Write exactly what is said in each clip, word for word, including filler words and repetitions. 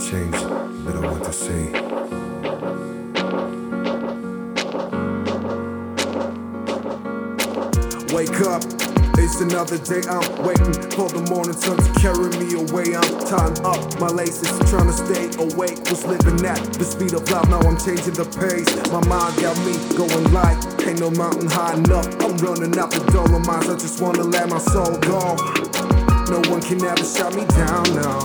change that I want to see. Wake up, it's another day. I'm waiting for the morning sun to carry me away. I'm tying up my laces, trying to stay awake. Was living at the speed of life, now I'm changing the pace. My mind got me going like ain't no mountain high enough. I'm running out the Dolomites, I just wanna let my soul go. No one can ever shut me down now.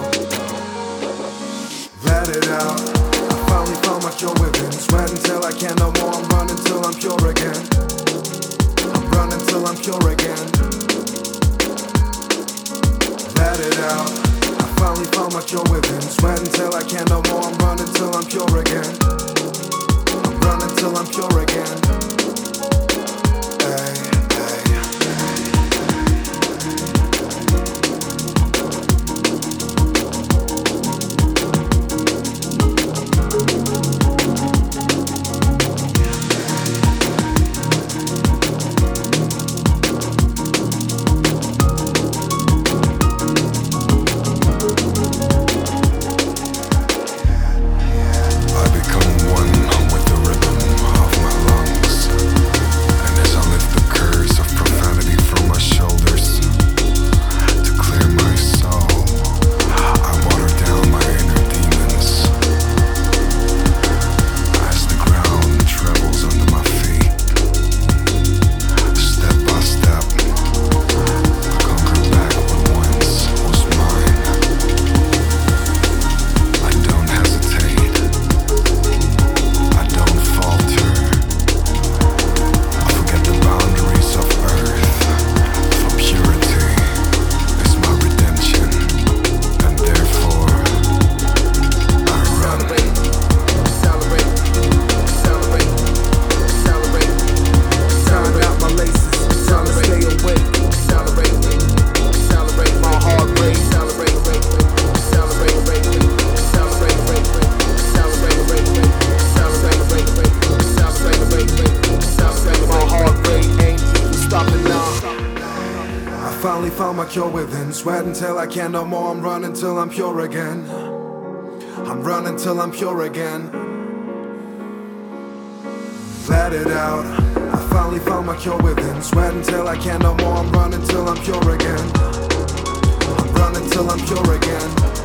Let it out, I finally found my cure within. Sweat until I can't no more, I'm running till I'm pure again. Run until I'm pure again. Let it out, I finally found my cure within. Sweat until I can't no more, I'm running till I'm pure again. I'm running till I'm pure again. Hey, finally found my cure within. Sweat until I can't no more, I'm running till I'm pure again. I'm running till I'm pure again. Let it out, I finally found my cure within. Sweat until I can't no more, I'm running till I'm pure again. I'm running till I'm pure again.